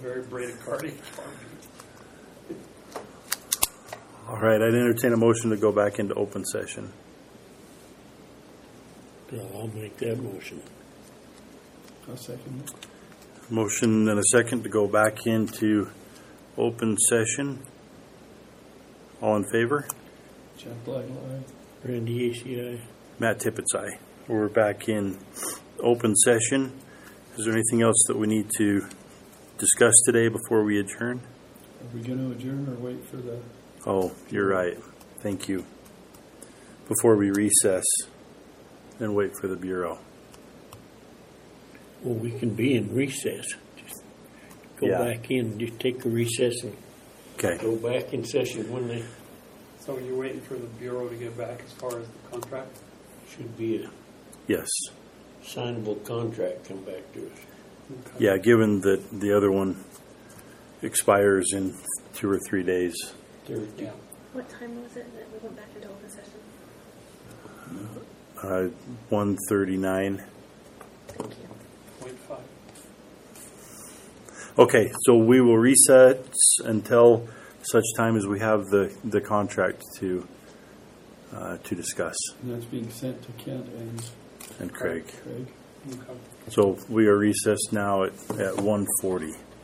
very braided cardi. All right, I'd entertain a motion to go back into open session. I'll make that motion. I'll second it. Motion and a second to go back into open session. All in favor? Jeff Blagel, aye. Randy ACI. Matt Tippett's aye. We're back in open session. Is there anything else that we need to discuss today before we adjourn? Are we going to adjourn or wait for the... Oh, you're right. Thank you. Before we recess and wait for the Bureau. Well, we can be in recess. Just go Yeah. back in, just take a recess and Okay. go back in session when they So you're waiting for the Bureau to get back as far as the contract? should be a Yes. signable contract come back to us. Okay. Yeah, given that the other one expires in 2 or 3 days. Thursday. Yeah. What time was it that we went back into open session? 1:39. Thank you. 0.5. Okay, so we will reset until such time as we have the contract to discuss. And that's being sent to Kent And Craig. Craig. Okay. So we are recessed now at 1:40.